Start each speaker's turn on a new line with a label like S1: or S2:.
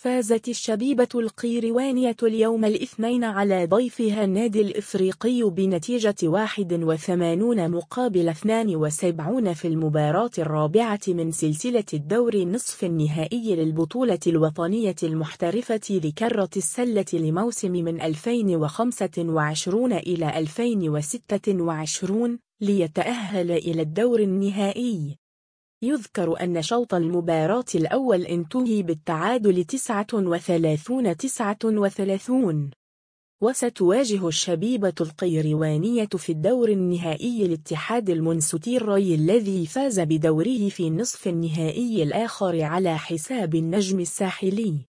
S1: فازت الشبيبة القيروانية اليوم الاثنين على ضيفها النادي الإفريقي بنتيجة 81-72 في المباراة الرابعة من سلسلة الدور نصف النهائي للبطولة الوطنية المحترفة لكرة السلة لموسم من 2025 إلى 2026 ليتأهل إلى الدور النهائي. يذكر أن شوط المباراة الأول انتهي بالتعادل 39-39، وستواجه الشبيبة القيروانية في الدور النهائي الاتحاد المنستيري الذي فاز بدوره في نصف النهائي الآخر على حساب النجم الساحلي.